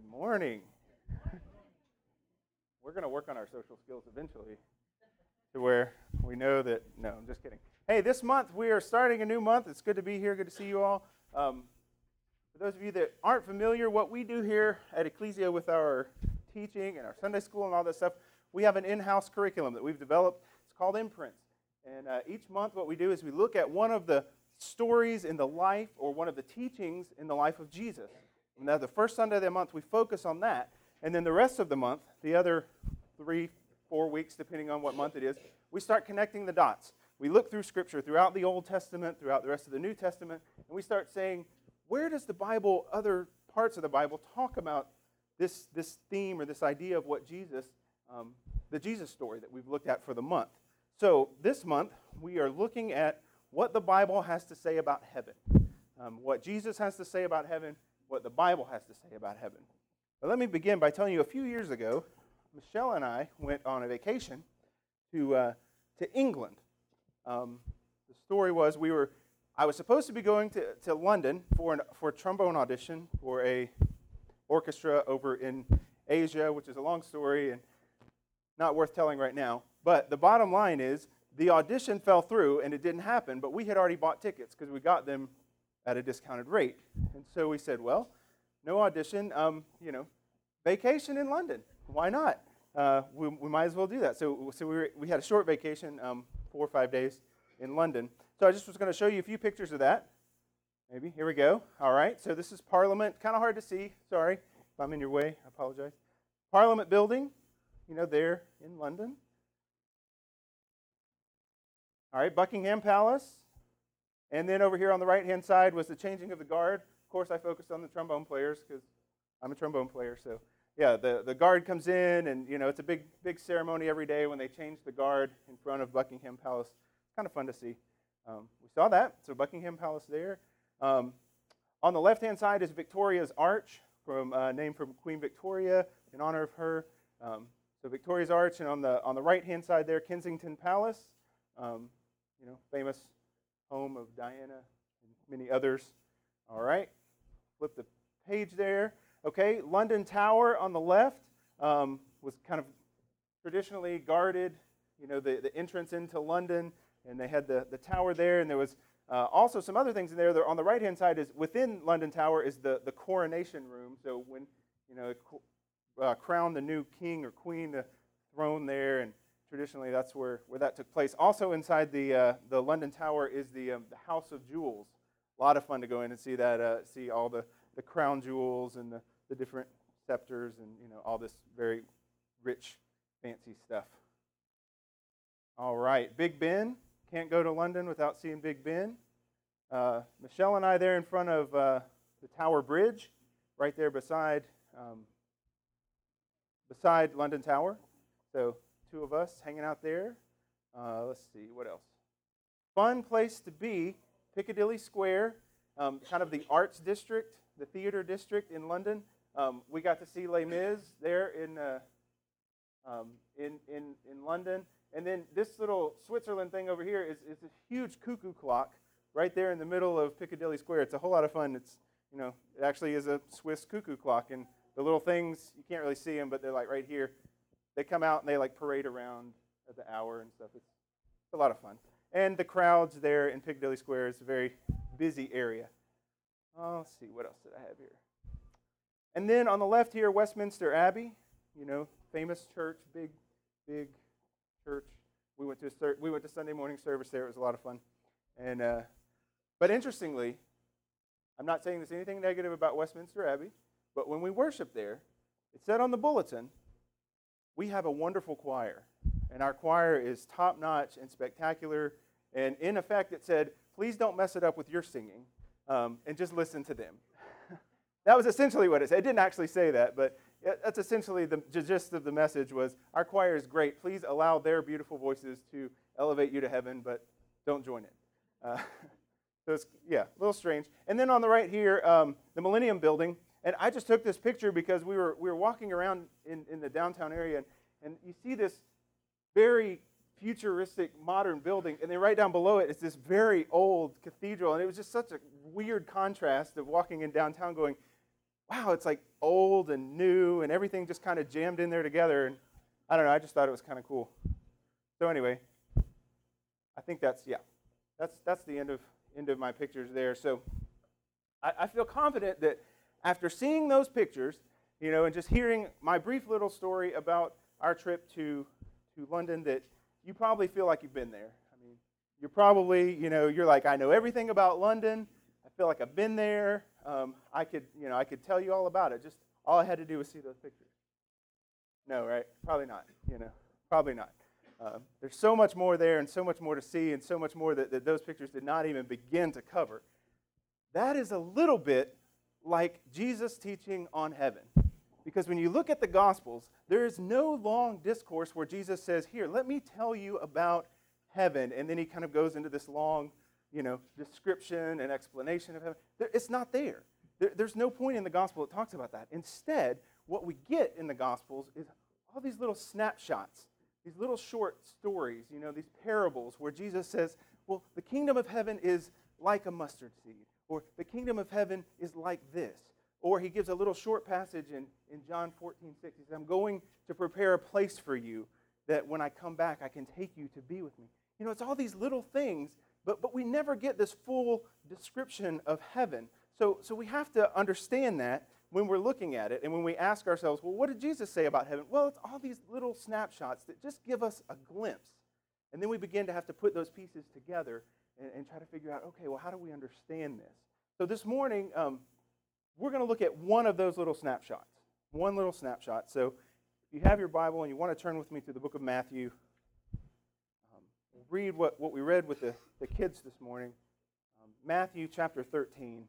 Morning. We're going to work on our social skills eventually to where we know that, no, I'm just kidding. Hey, this month we are starting a new month. It's good to be here. Good to see you all. For those of you that aren't familiar, what we do here at Ecclesia with our teaching and our Sunday school and all that stuff, we have an in-house curriculum that we've developed. It's called Imprints. And each month what we do is we look at one of the stories in the life or one of the teachings in the life of Jesus. And now the first Sunday of the month, we focus on that. And then the rest of the month, the other 3-4 weeks, depending on what month it is, we start connecting the dots. We look through Scripture throughout the Old Testament, throughout the rest of the New Testament, and we start saying, where does the Bible, other parts of the Bible, talk about this theme or this idea of what Jesus, the Jesus story that we've looked at for the month. So this month, we are looking at what the Bible has to say about heaven, what Jesus has to say about heaven, what the Bible has to say about heaven. But let me begin by telling you a few years ago, Michelle and I went on a vacation to England. The story was I was supposed to be going to London for a trombone audition for a orchestra over in Asia, which is a long story and not worth telling right now. But the bottom line is the audition fell through and it didn't happen, but we had already bought tickets because we got them at a discounted rate. And so we said, well, no audition, vacation in London. Why not? We might as well do that. So we had a short vacation, 4 or 5 days in London. So I just was going to show you a few pictures of that. Maybe. Here we go. All right. So this is Parliament. Kind of hard to see. Sorry if I'm in your way. I apologize. Parliament building, there in London. All right. Buckingham Palace. And then over here on the right-hand side was the changing of the guard. Of course, I focused on the trombone players because I'm a trombone player. So, yeah, the guard comes in, and, it's a big ceremony every day when they change the guard in front of Buckingham Palace. It's kind of fun to see. We saw that. So Buckingham Palace there. On the left-hand side is Victoria's Arch, named from Queen Victoria in honor of her. So Victoria's Arch, and on the right-hand side there, Kensington Palace, famous home of Diana and many others. All right, flip the page there. Okay, London Tower on the left was kind of traditionally guarded, the entrance into London, and they had the tower there, and there was also some other things in there. On the right-hand side is within London Tower is the coronation room. So when crown the new king or queen, the throne there, and traditionally that's where that took place. Also inside the London Tower is the House of Jewels. A lot of fun to go in and see that, see all the crown jewels and the different scepters and all this very rich, fancy stuff. All right, Big Ben. Can't go to London without seeing Big Ben. Michelle and I there in front of the Tower Bridge, right there beside London Tower. So 2 of us hanging out there. Let's see, what else? Fun place to be, Piccadilly Square, kind of the arts district, the theater district in London. We got to see Les Mis there in London. And then this little Switzerland thing over here is a huge cuckoo clock right there in the middle of Piccadilly Square. It's a whole lot of fun. It's, it actually is a Swiss cuckoo clock. And the little things, you can't really see them, but they're like right here. They come out and they like parade around at the hour and stuff. It's a lot of fun. And the crowds there in Piccadilly Square is a very busy area. Let's see, what else did I have here? And then on the left here, Westminster Abbey, famous church, big church. We went to Sunday morning service there. It was a lot of fun. And but interestingly, I'm not saying there's anything negative about Westminster Abbey, but when we worship there, it said on the bulletin, we have a wonderful choir, and our choir is top-notch and spectacular, and in effect it said, please don't mess it up with your singing, and just listen to them. That was essentially what it said. It didn't actually say that, but that's essentially the gist of the message was, our choir is great. Please allow their beautiful voices to elevate you to heaven, but don't join it. So it's, a little strange. And then on the right here, the Millennium Building. And I just took this picture because we were walking around in the downtown area, and you see this very futuristic modern building, and then right down below it is this very old cathedral, and it was just such a weird contrast of walking in downtown going, wow, it's like old and new and everything just kind of jammed in there together. And I don't know, I just thought it was kind of cool. So anyway, I think that's the end of my pictures there. So I feel confident that after seeing those pictures, and just hearing my brief little story about our trip to London, that you probably feel like you've been there. I mean, you're probably, you're like, I know everything about London. I feel like I've been there. I could tell you all about it. Just all I had to do was see those pictures. No, right? Probably not. Probably not. There's so much more there and so much more to see and so much more that those pictures did not even begin to cover. That is a little bit like Jesus teaching on heaven. Because when you look at the Gospels, there is no long discourse where Jesus says, here, let me tell you about heaven. And then he kind of goes into this long, description and explanation of heaven. It's not there. There's no point in the Gospel that talks about that. Instead, what we get in the Gospels is all these little snapshots, these little short stories, these parables where Jesus says, well, the kingdom of heaven is like a mustard seed, or the kingdom of heaven is like this. Or he gives a little short passage in John 14:6. He says, I'm going to prepare a place for you that when I come back, I can take you to be with me. It's all these little things, but we never get this full description of heaven. So we have to understand that when we're looking at it and when we ask ourselves, well, what did Jesus say about heaven? Well, it's all these little snapshots that just give us a glimpse. And then we begin to have to put those pieces together and try to figure out, okay, well, how do we understand this? So this morning, we're going to look at one of those little snapshots. One little snapshot. So if you have your Bible and you want to turn with me to the book of Matthew, we'll read what we read with the kids this morning. Matthew chapter 13.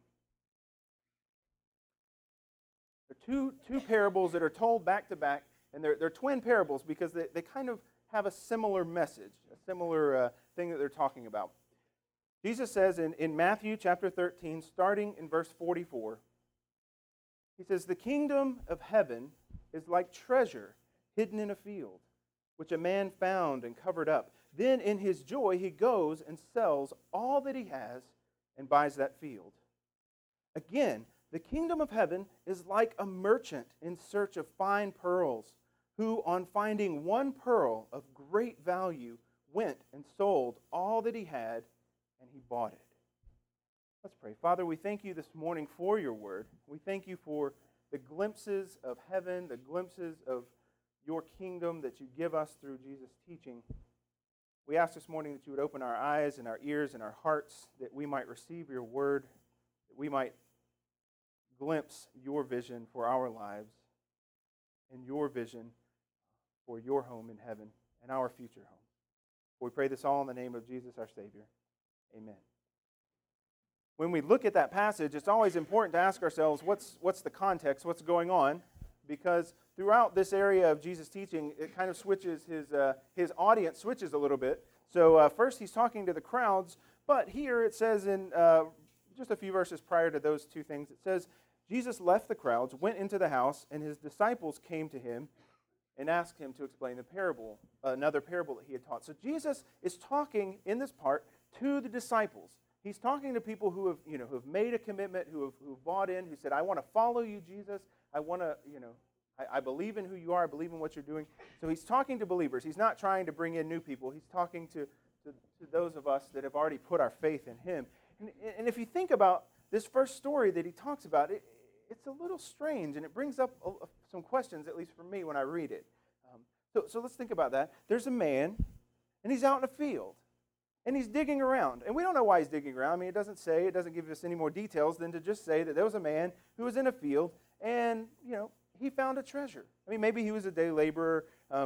There are two parables that are told back to back, and they're twin parables because they kind of have a similar message, a similar thing that they're talking about. Jesus says in Matthew chapter 13, starting in verse 44, he says, the kingdom of heaven is like treasure hidden in a field, which a man found and covered up. Then in his joy he goes and sells all that he has and buys that field. Again, the kingdom of heaven is like a merchant in search of fine pearls, who on finding one pearl of great value went and sold all that he had, and he bought it. Let's pray. Father, we thank you this morning for your word. We thank you for the glimpses of heaven, the glimpses of your kingdom that you give us through Jesus' teaching. We ask this morning that you would open our eyes and our ears and our hearts, that we might receive your word, that we might glimpse your vision for our lives and your vision for your home in heaven and our future home. We pray this all in the name of Jesus, our Savior. Amen. When we look at that passage, it's always important to ask ourselves, what's the context, what's going on? Because throughout this area of Jesus' teaching, it kind of switches, his audience switches a little bit. So first he's talking to the crowds, but here it says in just a few verses prior to those two things, it says, Jesus left the crowds, went into the house, and his disciples came to him and asked him to explain the parable, another parable that he had taught. So Jesus is talking in this part to the disciples. He's talking to people who have made a commitment, who have bought in, who said, I want to follow you, Jesus. I want to, I believe in who you are. I believe in what you're doing. So he's talking to believers. He's not trying to bring in new people. He's talking to those of us that have already put our faith in him. And if you think about this first story that he talks about, it's a little strange, and it brings up some questions, at least for me, when I read it. So let's think about that. There's a man, and he's out in a field. And he's digging around. And we don't know why he's digging around. I mean, it doesn't give us any more details than to just say that there was a man who was in a field and, he found a treasure. I mean, maybe he was a day laborer,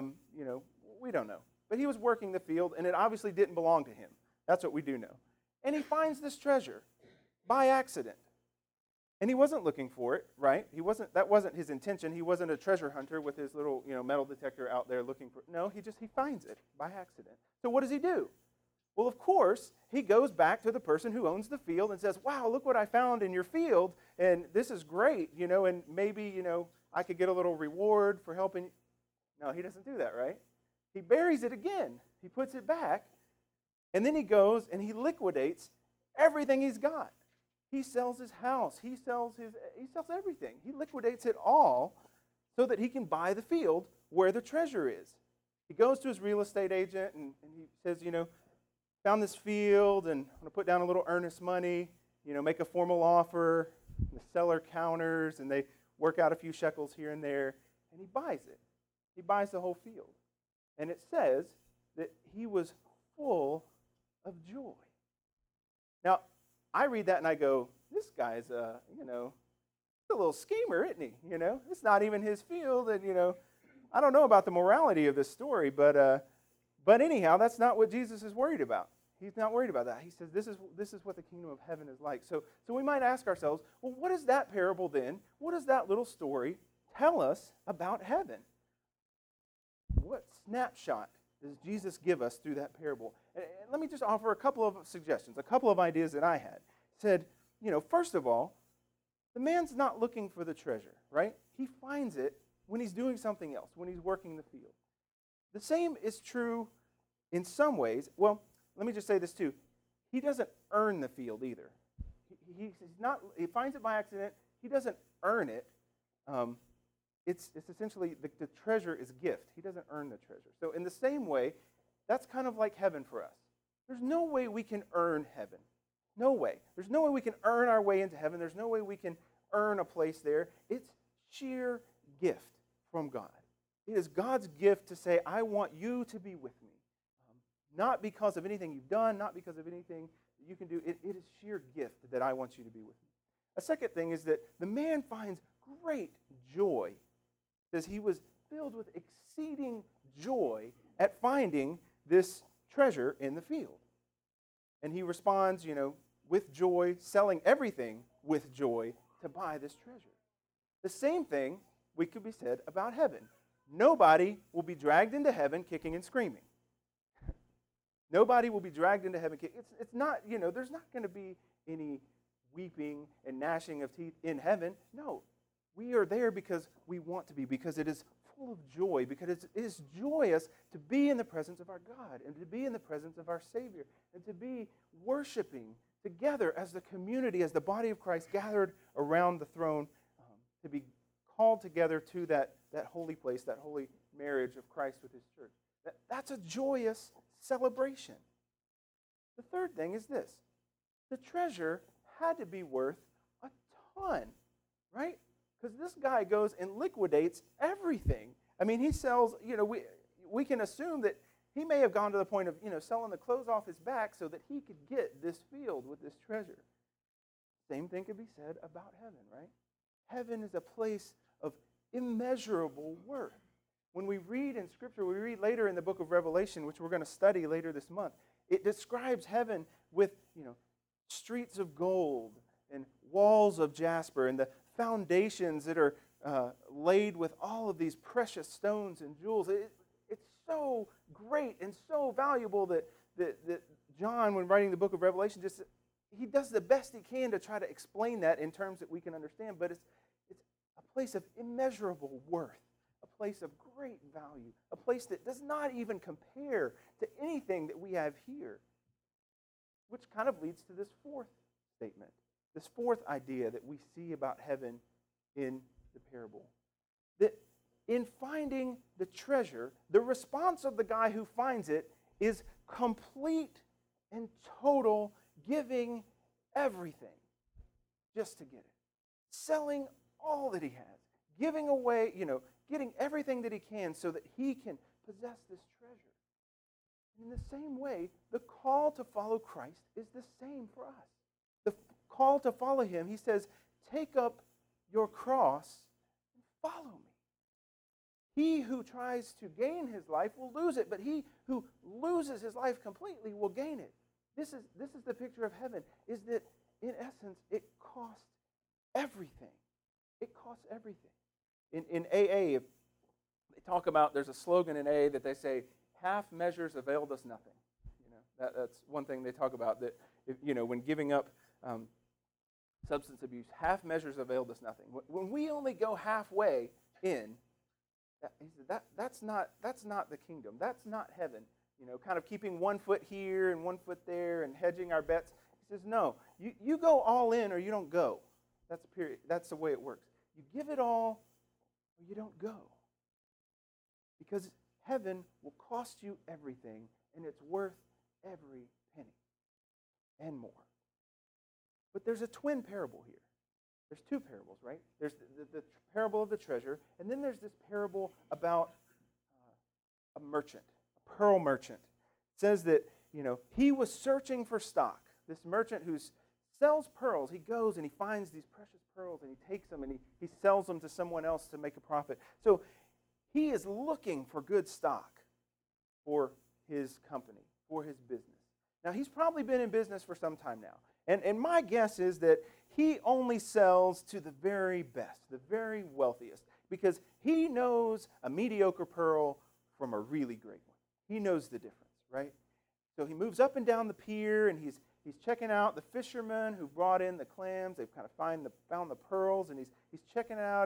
we don't know. But he was working the field, and it obviously didn't belong to him. That's what we do know. And he finds this treasure by accident. And he wasn't looking for it, right? That wasn't his intention. He wasn't a treasure hunter with his little, metal detector out there looking for it. No, he finds it by accident. So what does he do? Well, of course, he goes back to the person who owns the field and says, wow, look what I found in your field, and this is great, and maybe, I could get a little reward for helping. No, he doesn't do that, right? He buries it again. He puts it back, and then he goes and he liquidates everything he's got. He sells his house. He sells everything. He liquidates it all so that he can buy the field where the treasure is. He goes to his real estate agent and he says, found this field and I'm going to put down a little earnest money, make a formal offer. The seller counters and they work out a few shekels here and there, and he buys it. He buys the whole field. And it says that he was full of joy. Now, I read that and I go, this guy's a little schemer, isn't he? It's not even his field, and I don't know about the morality of this story, but anyhow, that's not what Jesus is worried about. He's not worried about that. He says this is what the kingdom of heaven is like. So we might ask ourselves, well, what does that parable then, what does that little story tell us about heaven? What snapshot does Jesus give us through that parable? And let me just offer a couple of suggestions, a couple of ideas that I had. Said, first of all, the man's not looking for the treasure, right? He finds it when he's doing something else, when he's working the field. The same is true in some ways. Well, let me just say this too. He doesn't earn the field either. He finds it by accident. He doesn't earn it. It's essentially the treasure is gift. He doesn't earn the treasure. So in the same way, that's kind of like heaven for us. There's no way we can earn heaven. No way. There's no way we can earn our way into heaven. There's no way we can earn a place there. It's sheer gift from God. It is God's gift to say, I want you to be with me. Not because of anything you've done, not because of anything that you can do. It is sheer gift that I want you to be with me. A second thing is that the man finds great joy. It says he was filled with exceeding joy at finding this treasure in the field. And he responds, with joy, selling everything with joy to buy this treasure. The same thing could be said about heaven. Nobody will be dragged into heaven kicking and screaming. Nobody will be dragged into heaven. It's not, there's not going to be any weeping and gnashing of teeth in heaven. No, we are there because we want to be, because it is full of joy, because it is joyous to be in the presence of our God and to be in the presence of our Savior and to be worshiping together as the community, as the body of Christ gathered around the throne, to be called together to that holy place, that holy marriage of Christ with his church. That's a joyous celebration. The third thing is this. The treasure had to be worth a ton, right? Because this guy goes and liquidates everything. I mean, he sells, we can assume that he may have gone to the point of, selling the clothes off his back so that he could get this field with this treasure. Same thing could be said about heaven, right? Heaven is a place of immeasurable worth. When we read in Scripture, we read later in the book of Revelation, which we're going to study later this month, it describes heaven with, streets of gold and walls of jasper and the foundations that are laid with all of these precious stones and jewels. It's so great and so valuable that John, when writing the book of Revelation, he does the best he can to try to explain that in terms that we can understand, but it's a place of immeasurable worth. A place of great value, a place that does not even compare to anything that we have here. Which kind of leads to this fourth statement, this fourth idea that we see about heaven in the parable. That in finding the treasure, the response of the guy who finds it is complete and total giving everything just to get it. Selling all that he has, giving away, getting everything that he can so that he can possess this treasure. And in the same way, the call to follow Christ is the same for us. The call to follow him, he says, take up your cross and follow me. He who tries to gain his life will lose it, but he who loses his life completely will gain it. This is the picture of heaven, is that in essence, it costs everything. It costs everything. In AA, they talk about, there's a slogan in AA that they say, half measures availed us nothing. That's one thing they talk about, that when giving up substance abuse, half measures availed us nothing. When we only go halfway in, that's not the kingdom. That's not heaven. Kind of keeping one foot here and one foot there and hedging our bets. He says, no, you go all in or you don't go. That's a period. That's the way it works. You give it all or you don't go. Because heaven will cost you everything, and it's worth every penny and more. But there's a twin parable here. There's two parables, right? There's the parable of the treasure, and then there's this parable about a merchant, a pearl merchant. It says that, he was searching for stock. This merchant who sells pearls, he goes and he finds these precious pearls, and he takes them and he sells them to someone else to make a profit. So he is looking for good stock for his company, for his business. Now, he's probably been in business for some time now. And my guess is that he only sells to the very best, the very wealthiest, because he knows a mediocre pearl from a really great one. He knows the difference, right? So he moves up and down the pier, and he's checking out the fishermen who brought in the clams. They've kind of found the pearls, and he's checking it out.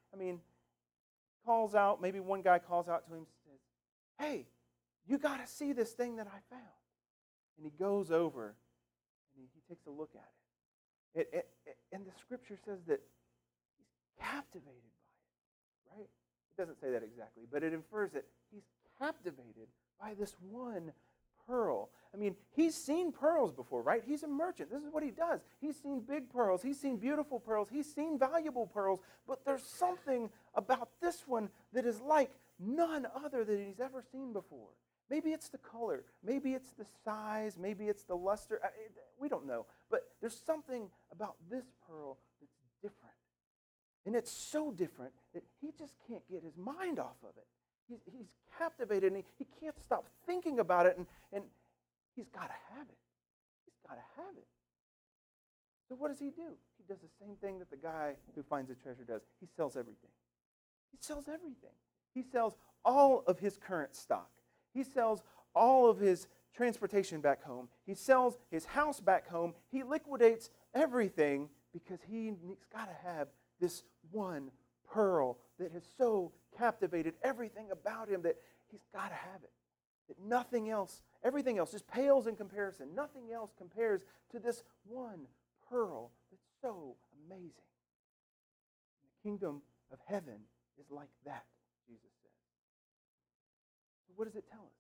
Calls out. Maybe one guy calls out to him and says, "Hey, you got to see this thing that I found." And he goes over and he takes a look at it. And the scripture says that he's captivated by it, right? It doesn't say that exactly, but it infers that he's captivated by this one pearl. He's seen pearls before, right? He's a merchant. This is what he does. He's seen big pearls. He's seen beautiful pearls. He's seen valuable pearls. But there's something about this one that is like none other that he's ever seen before. Maybe it's the color. Maybe it's the size. Maybe it's the luster. We don't know. But there's something about this pearl that's different. And it's so different that he just can't get his mind off of it. He's captivated, and he can't stop thinking about it, and he's got to have it. He's got to have it. So what does he do? He does the same thing that the guy who finds the treasure does. He sells everything. He sells everything. He sells all of his current stock. He sells all of his transportation back home. He sells his house back home. He liquidates everything because he's got to have this one pearl that has so captivated everything about him that he's got to have it. That nothing else, everything else just pales in comparison. Nothing else compares to this one pearl that's so amazing. The kingdom of heaven is like that, Jesus said. What does it tell us?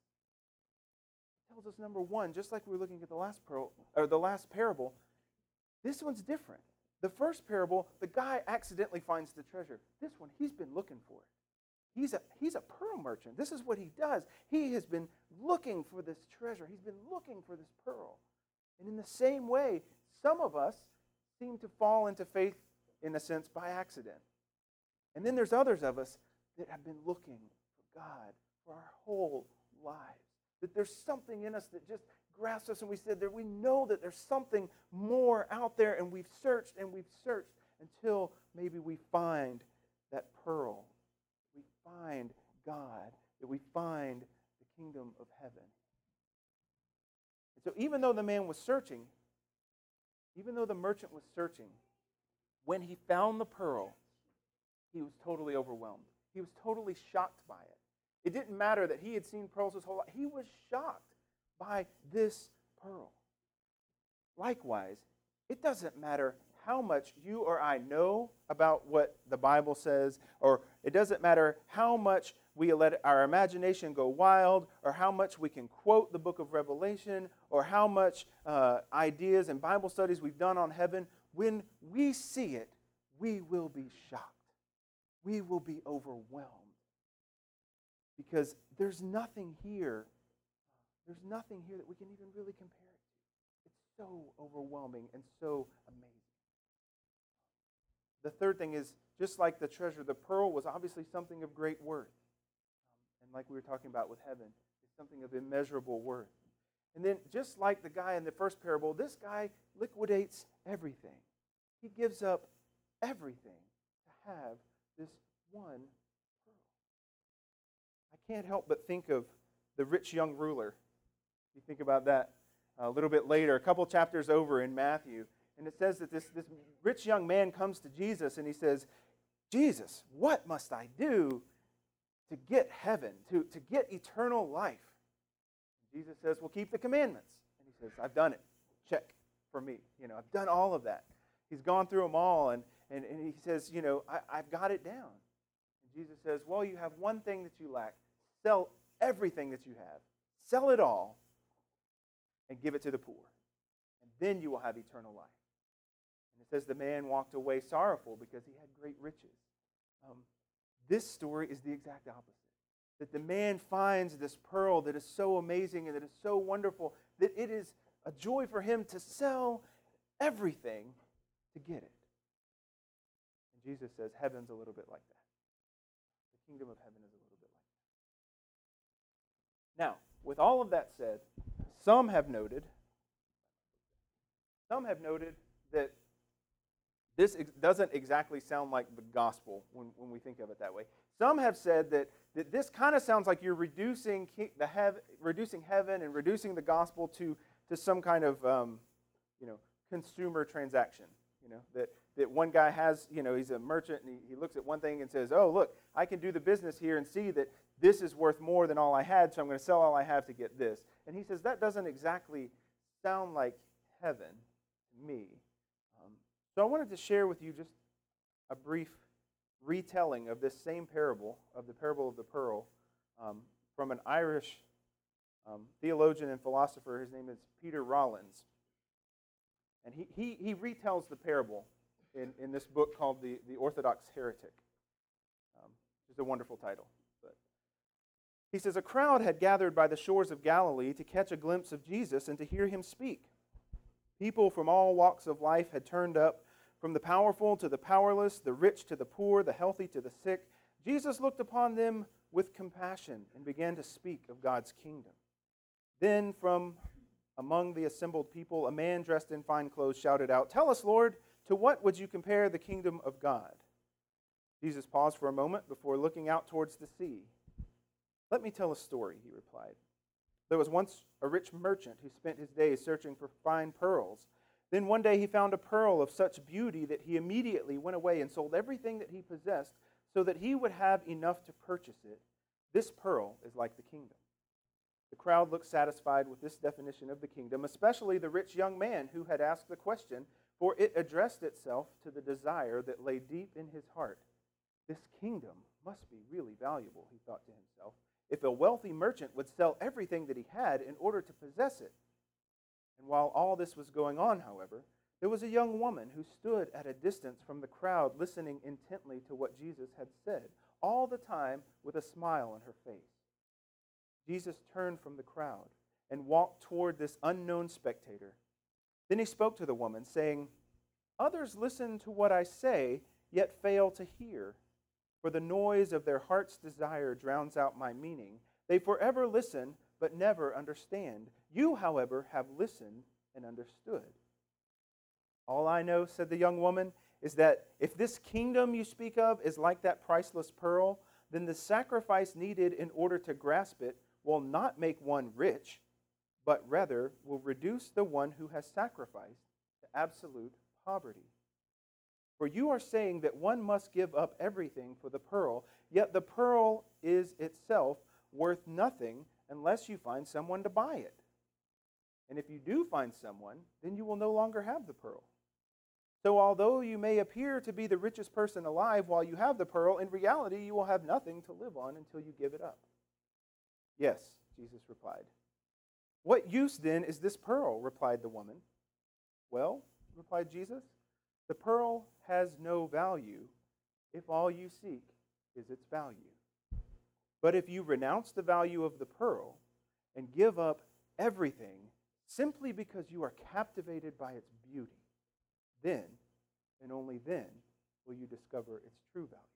It tells us, number one, just like we were looking at the last parable, this one's different. The first parable, the guy accidentally finds the treasure. This one, he's been looking for it. He's a pearl merchant. This is what he does. He has been looking for this treasure. He's been looking for this pearl. And in the same way, some of us seem to fall into faith, in a sense, by accident. And then there's others of us that have been looking for God for our whole lives. That there's something in us that just grasps us, and we said that we know that there's something more out there, and we've searched until maybe we find that pearl. We find God, that we find the kingdom of heaven. And so even though the man was searching, even though the merchant was searching, when he found the pearl, he was totally overwhelmed. He was totally shocked by it. It didn't matter that he had seen pearls his whole life. He was shocked by this pearl. Likewise, it doesn't matter how much you or I know about what the Bible says, or it doesn't matter how much we let our imagination go wild, or how much we can quote the book of Revelation, or how much ideas and Bible studies we've done on heaven. When we see it, we will be shocked. We will be overwhelmed. Because there's nothing here that we can even really compare it to. It's so overwhelming and so amazing. The third thing is, just like the treasure, the pearl was obviously something of great worth. And like we were talking about with heaven, it's something of immeasurable worth. And then just like the guy in the first parable, this guy liquidates everything. He gives up everything to have this one pearl. I can't help but think of the rich young ruler. You think about that a little bit later, a couple chapters over in Matthew. And it says that this rich young man comes to Jesus and he says, "Jesus, what must I do to get heaven, to get eternal life?" And Jesus says, "Well, keep the commandments." And he says, "I've done it. Check. for me. I've done all of that. He's gone through them all, and he says, I've got it down. And Jesus says, well, you have one thing that you lack. Sell everything that you have. Sell it all and give it to the poor. And then you will have eternal life. And it says the man walked away sorrowful because he had great riches. This story is the exact opposite. That the man finds this pearl that is so amazing and that is so wonderful that it is a joy for him to sell everything to get it. And Jesus says heaven's a little bit like that. The kingdom of heaven is a little bit like that. Now, with all of that said, some have noted that this doesn't exactly sound like the gospel when we think of it that way. Some have said that this kind of sounds like you're reducing heaven and reducing the gospel to some kind of consumer transaction. That one guy has, he's a merchant and he looks at one thing and says, oh, look, I can do the business here and see that this is worth more than all I had, so I'm going to sell all I have to get this. And he says that doesn't exactly sound like heaven to me. So I wanted to share with you just a brief retelling of this same parable, of the parable of the pearl, from an Irish theologian and philosopher. His name is Peter Rollins. And he retells the parable in this book called The Orthodox Heretic. It's a wonderful title. But he says, a crowd had gathered by the shores of Galilee to catch a glimpse of Jesus and to hear him speak. People from all walks of life had turned up, from the powerful to the powerless, the rich to the poor, the healthy to the sick. Jesus looked upon them with compassion and began to speak of God's kingdom. Then from among the assembled people, a man dressed in fine clothes shouted out, "Tell us, Lord, to what would you compare the kingdom of God?" Jesus paused for a moment before looking out towards the sea. "Let me tell a story," he replied. "There was once a rich merchant who spent his days searching for fine pearls. Then one day he found a pearl of such beauty that he immediately went away and sold everything that he possessed so that he would have enough to purchase it. This pearl is like the kingdom." The crowd looked satisfied with this definition of the kingdom, especially the rich young man who had asked the question, for it addressed itself to the desire that lay deep in his heart. This kingdom must be really valuable, he thought to himself, if a wealthy merchant would sell everything that he had in order to possess it. And while all this was going on, however, there was a young woman who stood at a distance from the crowd, listening intently to what Jesus had said, all the time with a smile on her face. Jesus turned from the crowd and walked toward this unknown spectator. Then he spoke to the woman, saying, "Others listen to what I say, yet fail to hear. For the noise of their heart's desire drowns out my meaning. They forever listen, but never understand. You, however, have listened and understood." "All I know," said the young woman, "is that if this kingdom you speak of is like that priceless pearl, then the sacrifice needed in order to grasp it will not make one rich, but rather will reduce the one who has sacrificed to absolute poverty. For you are saying that one must give up everything for the pearl, yet the pearl is itself worth nothing unless you find someone to buy it. And if you do find someone, then you will no longer have the pearl. So although you may appear to be the richest person alive while you have the pearl, in reality you will have nothing to live on until you give it up." "Yes," Jesus replied. "What use then is this pearl?" replied the woman. "Well," replied Jesus, "the pearl has no value if all you seek is its value. But if you renounce the value of the pearl and give up everything simply because you are captivated by its beauty, then, and only then, will you discover its true value."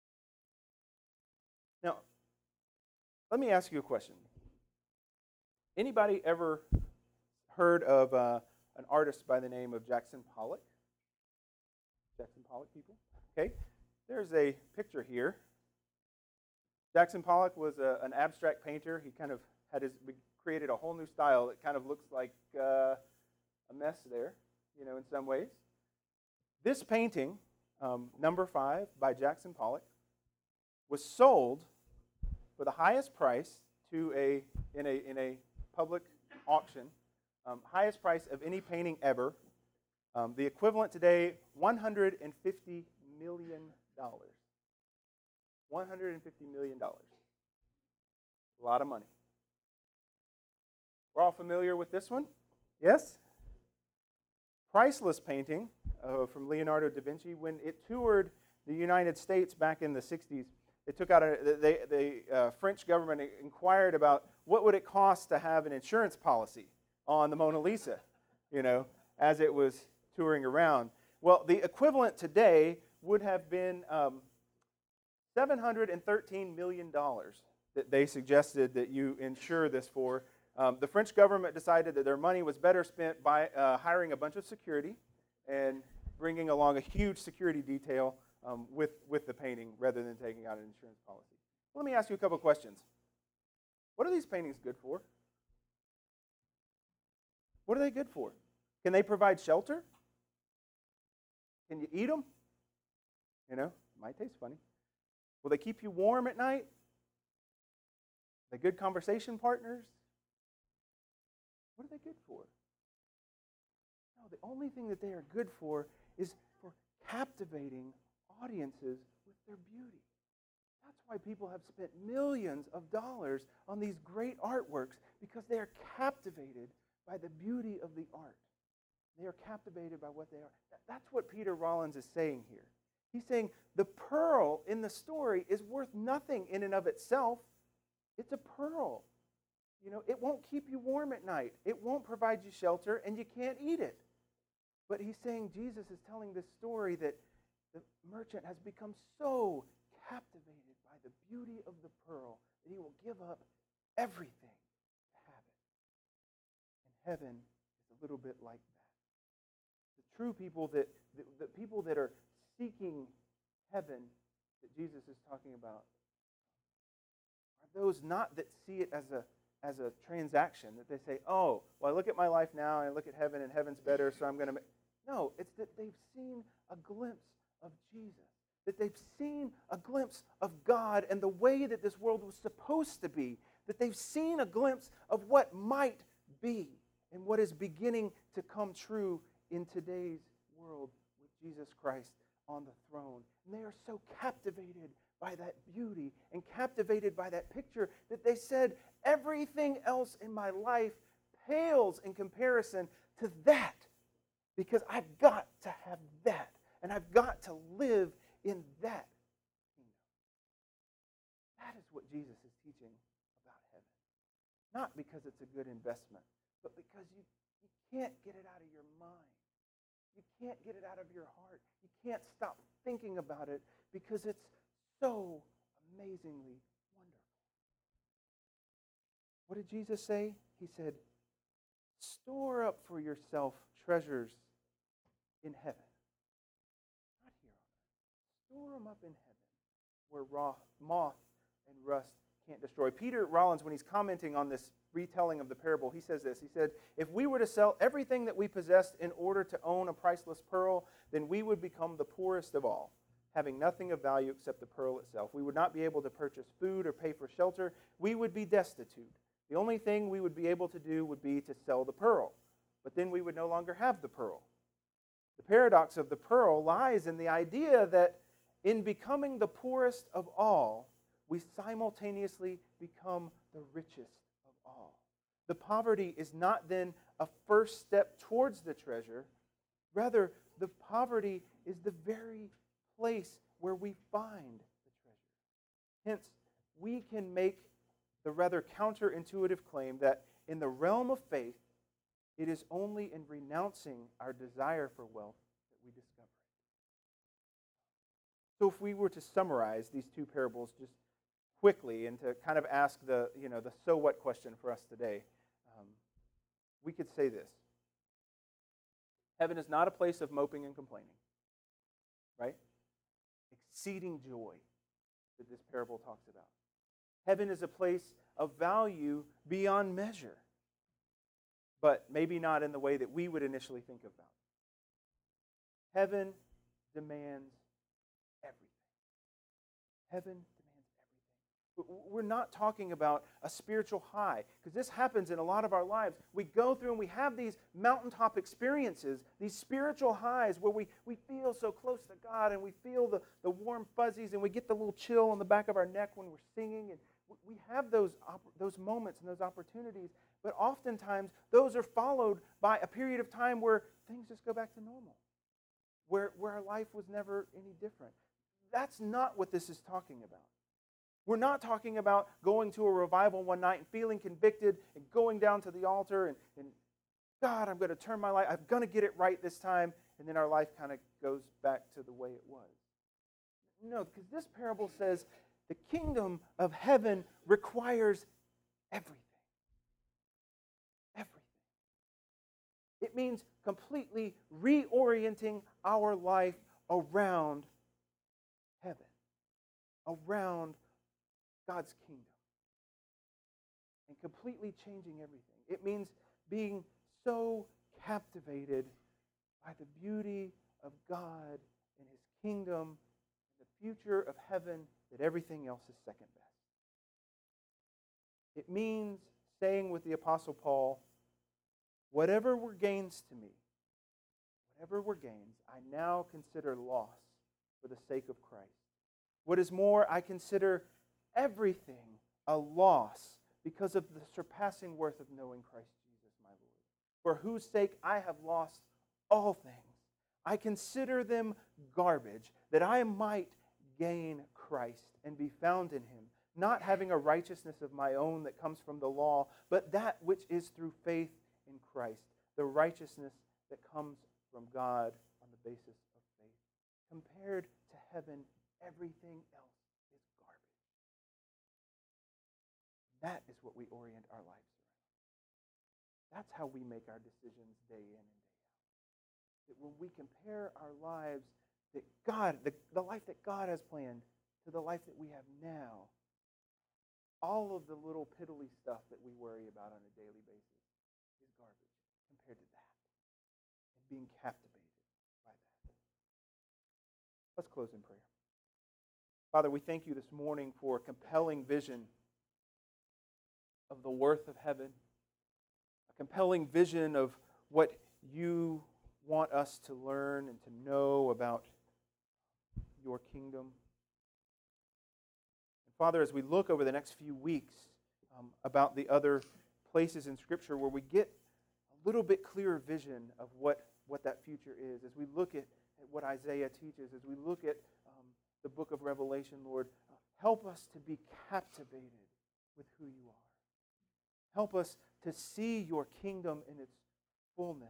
Now, let me ask you a question. Anybody ever heard of an artist by the name of Jackson Pollock? Jackson Pollock, people? Okay, there's a picture here. Jackson Pollock was an abstract painter. He kind of created a whole new style. It kind of looks like a mess there, in some ways. This painting, number 5 by Jackson Pollock, was sold for the highest price in a public auction, highest price of any painting ever, The equivalent today, $150 million. $150 million. A lot of money. We're all familiar with this one? Yes? Priceless painting from Leonardo da Vinci. When it toured the United States back in the 60s, it took out the French government inquired about what would it cost to have an insurance policy on the Mona Lisa, as it was touring around. Well, the equivalent today would have been $713 million that they suggested that you insure this for. The French government decided that their money was better spent by hiring a bunch of security and bringing along a huge security detail with the painting rather than taking out an insurance policy. Let me ask you a couple questions. What are these paintings good for? What are they good for? Can they provide shelter? Can you eat them? Might taste funny. Will they keep you warm at night? Are they good conversation partners? What are they good for? No, the only thing that they are good for is for captivating audiences with their beauty. That's why people have spent millions of dollars on these great artworks, because they are captivated by the beauty of the art. They are captivated by what they are. That's what Peter Rollins is saying here. He's saying the pearl in the story is worth nothing in and of itself. It's a pearl. It won't keep you warm at night. It won't provide you shelter, and you can't eat it. But he's saying Jesus is telling this story that the merchant has become so captivated by the beauty of the pearl that he will give up everything to have it. And heaven is a little bit like that. The true people the people that are seeking heaven that Jesus is talking about are those not that see it as a transaction, that they say, oh, well, I look at my life now and I look at heaven and heaven's better, so I'm going to make... No, it's that they've seen a glimpse of Jesus, that they've seen a glimpse of God and the way that this world was supposed to be, that they've seen a glimpse of what might be and what is beginning to come true in today's world with Jesus Christ on the throne. And they are so captivated by that beauty and captivated by that picture that they said, everything else in my life pales in comparison to that, because I've got to have that, and I've got to live in that kingdom. That is what Jesus is teaching about heaven. Not because it's a good investment, but because you can't get it out of your mind. You can't get it out of your heart. You can't stop thinking about it because it's so amazingly wonderful. What did Jesus say? He said, store up for yourself treasures in heaven. Not here on earth. Store them up in heaven where moth and rust can't destroy. Peter Rollins, when he's commenting on this retelling of the parable, he says this. He said, if we were to sell everything that we possessed in order to own a priceless pearl, then we would become the poorest of all, having nothing of value except the pearl itself. We would not be able to purchase food or pay for shelter. We would be destitute. The only thing we would be able to do would be to sell the pearl. But then we would no longer have the pearl. The paradox of the pearl lies in the idea that in becoming the poorest of all, we simultaneously become the richest of all. The poverty is not then a first step towards the treasure. Rather, the poverty is the very place where we find the treasure. Hence, we can make the rather counterintuitive claim that in the realm of faith, it is only in renouncing our desire for wealth that we discover it. So if we were to summarize these two parables just quickly and to kind of ask the so what question for us today, we could say this. Heaven is not a place of moping and complaining, right? Exceeding joy that this parable talks about. Heaven is a place of value beyond measure, but maybe not in the way that we would initially think about. Heaven demands everything. Heaven demands everything. We're not talking about a spiritual high, because this happens in a lot of our lives. We go through and we have these mountaintop experiences, these spiritual highs where we feel so close to God, and we feel the warm fuzzies, and we get the little chill on the back of our neck when we're singing. And we have those moments and those opportunities, but oftentimes those are followed by a period of time where things just go back to normal, where our life was never any different. That's not what this is talking about. We're not talking about going to a revival one night and feeling convicted and going down to the altar and God, I'm going to turn my life, I'm going to get it right this time, and then our life kind of goes back to the way it was. No, because this parable says the kingdom of heaven requires everything. Everything. It means completely reorienting our life around heaven, around God's kingdom, and completely changing everything. It means being so captivated by the beauty of God and His kingdom and the future of heaven that everything else is second best. It means saying with the Apostle Paul, whatever were gains to me, whatever were gains, I now consider loss for the sake of Christ. What is more, I consider everything a loss because of the surpassing worth of knowing Christ Jesus my Lord, for whose sake I have lost all things. I consider them garbage, that I might gain Christ and be found in Him, not having a righteousness of my own that comes from the law, but that which is through faith in Christ, the righteousness that comes from God on the basis of faith. Compared to heaven, everything else is garbage. That is what we orient our lives around. That's how we make our decisions day in and day out. That when we compare our lives, that God, the life that God has planned to the life that we have now, all of the little piddly stuff that we worry about on a daily basis is garbage compared to that. And being captivated by that. Let's close in prayer. Father, we thank you this morning for a compelling vision of the worth of heaven, a compelling vision of what you want us to learn and to know about your kingdom. And Father, as we look over the next few weeks about the other places in Scripture where we get a little bit clearer vision of what that future is, as we look at what Isaiah teaches, as we look at the book of Revelation, Lord, help us to be captivated with who you are. Help us to see your kingdom in its fullness.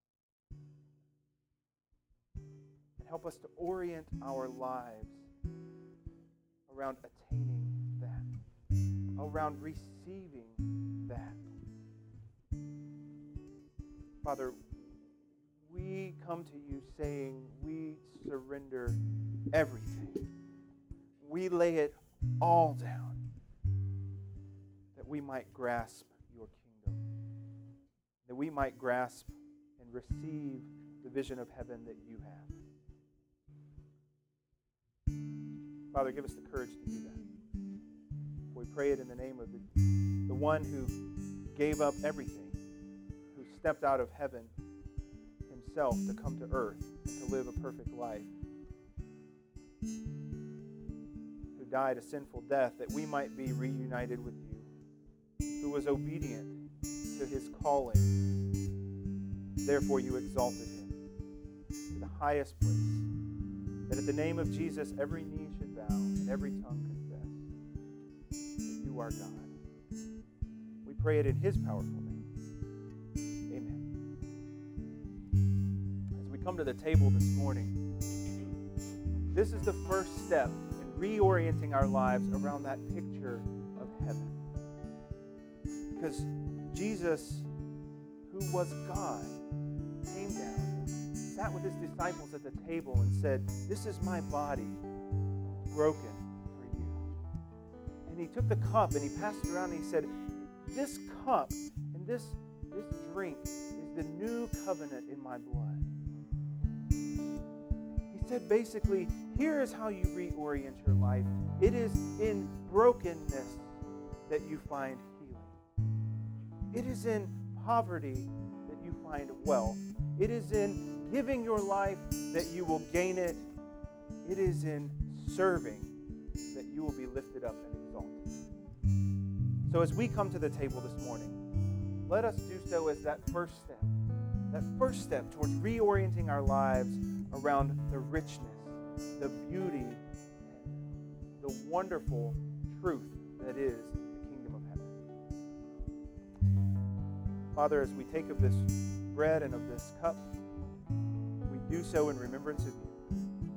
And help us to orient our lives around attaining that, around receiving that. Father, we come to you saying we surrender everything. We lay it all down that we might grasp your kingdom, that we might grasp and receive the vision of heaven that you have. Father, give us the courage to do that. We pray it in the name of the one who gave up everything, who stepped out of heaven himself to come to earth and to live a perfect life, who died a sinful death that we might be reunited with you, who was obedient to his calling. Therefore you exalted him to the highest place, that at the name of Jesus every knee should bow and every tongue confess that you are God. We pray it in his powerful name. Amen. As we come to the table this morning, this is the first step in reorienting our lives around that picture of heaven. Because Jesus, who was God, came down, sat with his disciples at the table and said, "This is my body broken for you." And he took the cup and he passed it around and he said, "This cup and this drink is the new covenant in my blood." He He said basically, here is how you reorient your life. It is in brokenness that you find healing. It is in poverty that you find wealth. It is in giving your life that you will gain it. It is in serving that you will be lifted up and exalted. So as we come to the table this morning, let us do so as that first step towards reorienting our lives around the richness, the beauty, the wonderful truth that is the kingdom of heaven. Father, as we take of this bread and of this cup, we do so in remembrance of you.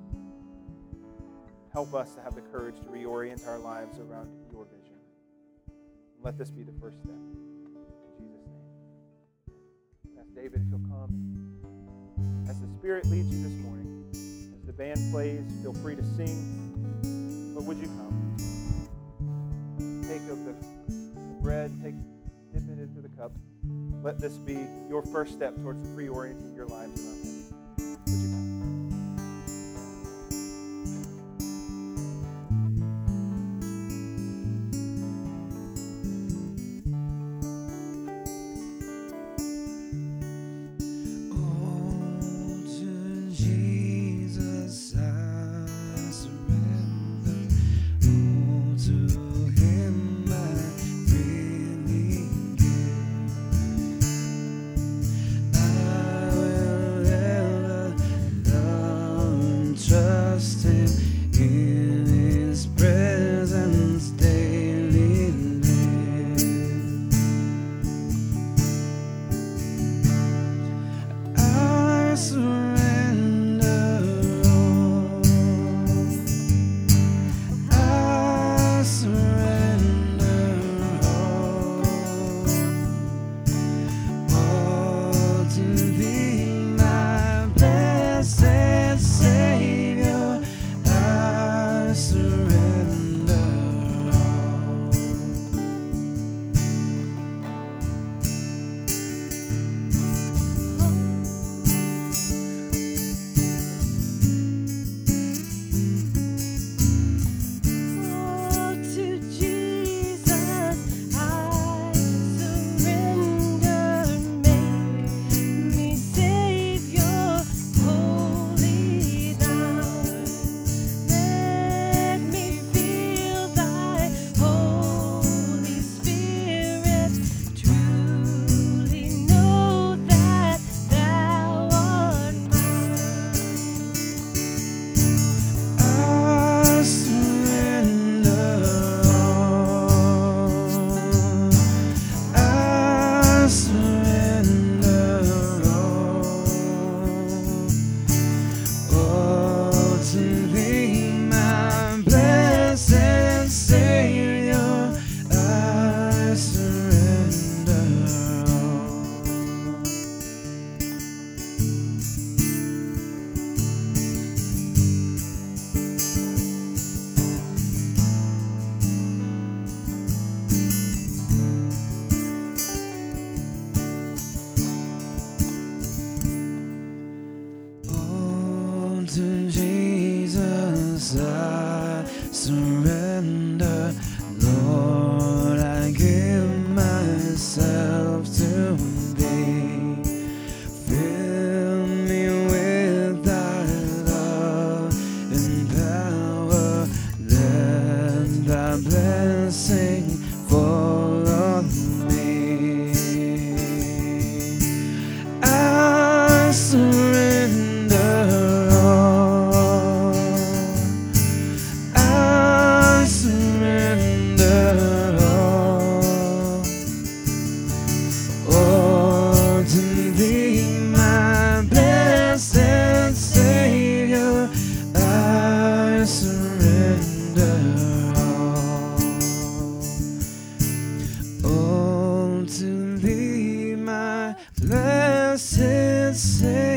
Help us to have the courage to reorient our lives around your vision. And let this be the first step. In Jesus' name. Ask David if he'll come. As the Spirit leads you this morning, as the band plays, feel free to sing. But would you come? Take of the bread, dip it into the cup. Let this be your first step towards reorienting your lives around him. Would you come? Blessed Savior.